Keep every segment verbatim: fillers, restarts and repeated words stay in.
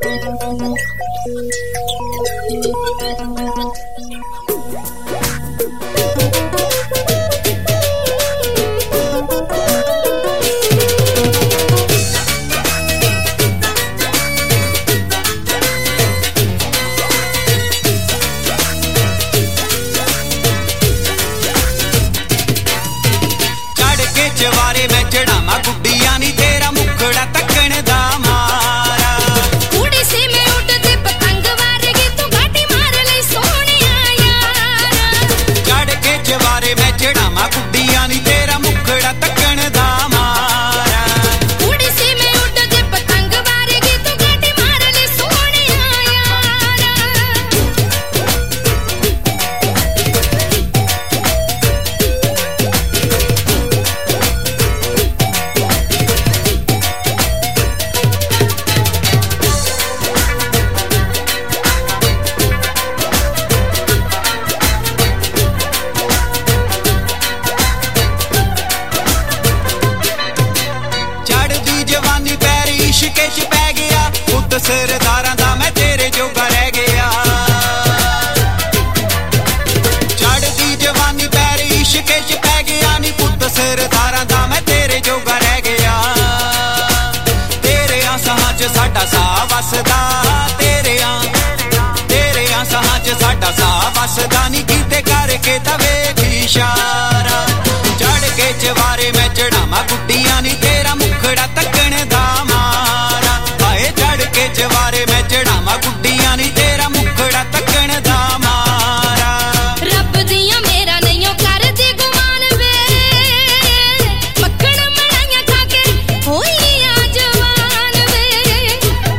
चवारे में चढ़ावा गुड्डिया नी तेरा मुखड़ा तकण दा मारा उड़ी से में उड़ते पतंग वारगी तू घाटी मार ले सोनिया यारा चढ़ के चवारे में चढ़ावा गुड्डिया नी तेरा मुखड़ा तकण दा मारा उड़ी से में उड़ते पतंग वारगी तू घाटी मार ले सोनिया यारा इश्के च पै गया पुत सरदारां दा मैं तेरे जोगा रह गया चढ़दी जवानी पैर इश्के च पै गया नी पुत सरदारां दा मैं तेरे जोगा रह गया तेरे आसां च साडा साह वसदा तेरे आ तेरे आसां च साडा साह वसदा नी कीते करके तां वेख इशारा चढ़ के चवारे में चढ़ावा गुड्डियां नी तेरा मुखड़ा तकण दा मारा आए चढ़ के चवारे में चढ़ावा गुड्डियां नी तेरा मुखड़ा तकण दा मारा रब दियां मेरा नैयो कर दे गुमान वे मक्खन मलाइयां खा के होई आ जवान वे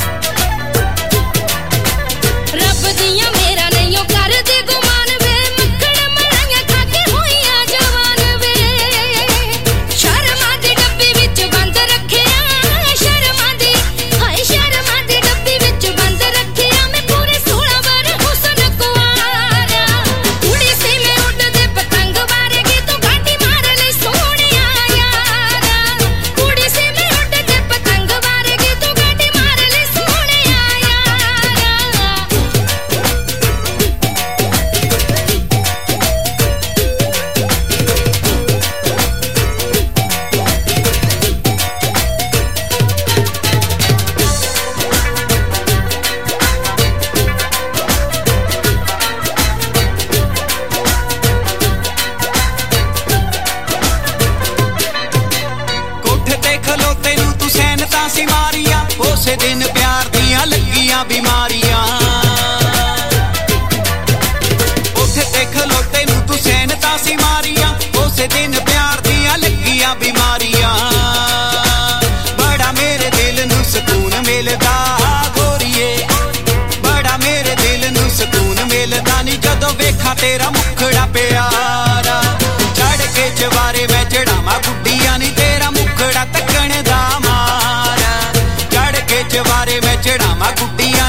रब दियां मेरा नैयो कर दे गुमान वे मक्खन मलाइयां खा के होई आ जवान वे शर्मा दी डब्बी विच बंद रखिया शर्मा दी हाय शर्मा दी डब्बी विच बंद रखिया मैं पूरे सोलह वर हुस्न कुआरा उड़ी से में उड़ते पतंग वारगी तू घाटी मार ले सोनिया यारा उड़ी से में उड़ते पतंग वारगी तू घाटी मार ले सोनिया यारा कोठे ते खलोते नू तू सैनतां सी मारिया उसे दिन प्यार दियां लगियां बीमारियां कोठे ते खलोते नू तू सैनतां सी मारिया उसे दिन प्यार दियां लगियां बीमारियां बड़ा मेरे दिल नू सुकून मिलदा गोरीए बड़ा मेरे दिल नू सुकून मिलदा नी जदों वेखां तेरा मुखड़ा प्यारा चढ़ के चवारे में चढ़ावा गुड्डियां नी तेरा मुखड़ा तकण दा मारा चढ़ के चवारे में चढ़ावा गुड्डियां